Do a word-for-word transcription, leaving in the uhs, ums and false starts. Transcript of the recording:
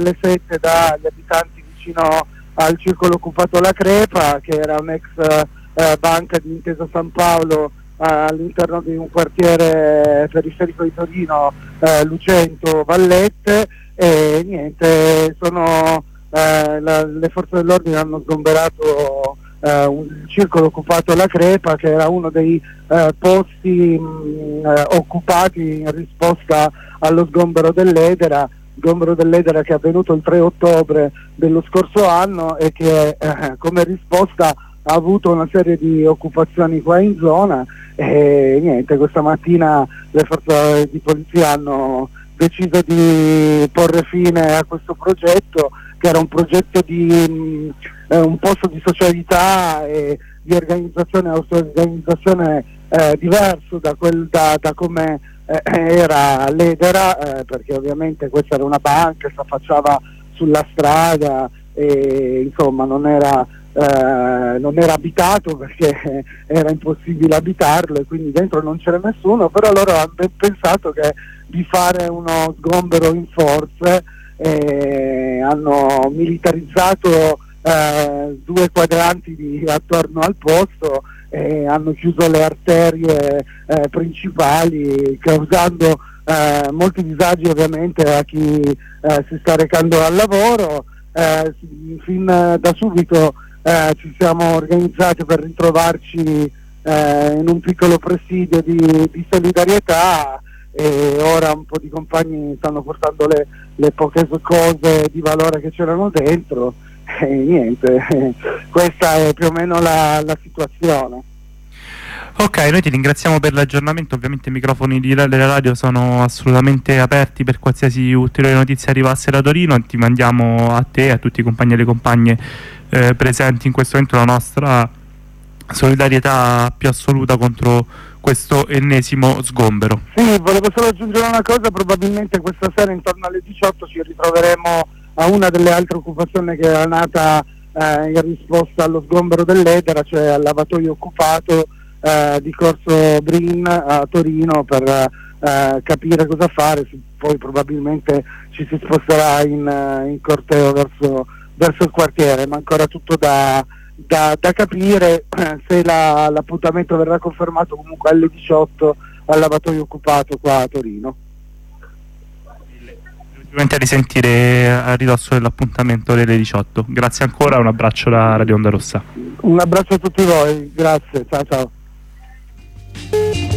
alle sette dagli abitanti vicino al circolo occupato La Crepa, che era un'ex eh, banca di Intesa San Paolo eh, all'interno di un quartiere periferico di Torino, eh, Lucento Vallette, e niente, sono eh, la, le forze dell'ordine hanno sgomberato eh, un circolo occupato La Crepa, che era uno dei eh, posti mh, eh, occupati in risposta allo sgombero dell'Edera. Sgombero dell'Edera che è avvenuto il tre ottobre dello scorso anno e che eh, come risposta ha avuto una serie di occupazioni qua in zona, e niente, questa mattina le forze di polizia hanno deciso di porre fine a questo progetto, che era un progetto di mh, eh, un posto di socialità e di organizzazione e auto-organizzazione eh, diverso da, quel, da, da come eh, era l'Edera, eh, perché ovviamente questa era una banca, si affacciava sulla strada e insomma non era, eh, non era abitato perché era impossibile abitarlo e quindi dentro non c'era nessuno, però loro hanno pensato che di fare uno sgombero in forze, eh, hanno militarizzato eh, due quadranti di, attorno al posto, e hanno chiuso le arterie eh, principali, causando eh, molti disagi ovviamente a chi eh, si sta recando al lavoro. Eh, fin da subito eh, ci siamo organizzati per ritrovarci eh, in un piccolo presidio di, di solidarietà, e ora un po' di compagni stanno portando le, le poche cose di valore che c'erano dentro. E niente, questa è più o meno la, la situazione. Ok, noi ti ringraziamo per l'aggiornamento, ovviamente i microfoni di, della radio sono assolutamente aperti per qualsiasi ulteriore notizia arrivasse da Torino, e ti mandiamo a te e a tutti i compagni e le compagne eh, presenti in questo momento la nostra solidarietà più assoluta contro questo ennesimo sgombero. Sì, volevo solo aggiungere una cosa: probabilmente questa sera intorno alle diciotto ci ritroveremo a una delle altre occupazioni che era nata eh, in risposta allo sgombero dell'Edera, cioè al lavatoio occupato eh, di Corso Brin a Torino, per eh, capire cosa fare. Poi probabilmente ci si sposterà in, in corteo verso, verso il quartiere, ma ancora tutto da, da, da capire se la, l'appuntamento verrà confermato comunque alle diciotto al lavatoio occupato qua a Torino. A risentire a ridosso dell'appuntamento delle diciotto. Grazie ancora, un abbraccio da Radio Onda Rossa. Un abbraccio a tutti voi, grazie, ciao ciao.